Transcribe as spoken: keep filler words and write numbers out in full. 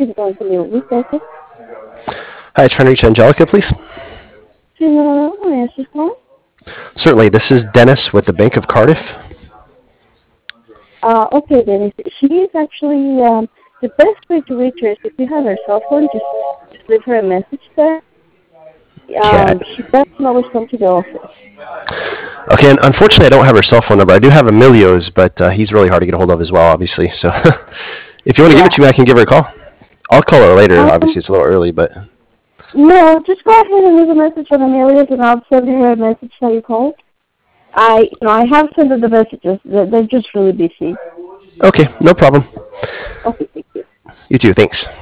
can go into the week, okay? Hi, trying to reach Angelica, please. So, no, no, no, no, yes, calling. Certainly. This is Dennis with the Bank of Cardiff. Uh, okay, Dennis. She is actually, um, the best way to reach her is if you have her cell phone, just, just leave her a message there. Okay. Um, she doesn't always come to the office. Okay, and unfortunately, I don't have her cell phone number. I do have Emilio's, but uh, he's really hard to get a hold of as well, obviously. So if you want to give Yeah. it to me, I can give her a call. I'll call her later. Um, Obviously, it's a little early, but no, just go ahead and leave a message on Amelia's, and I'll send her a message that you called. I, you know, I have sent her the messages. They're, they're just really busy. okay, no problem. Okay, thank you. You too. Thanks.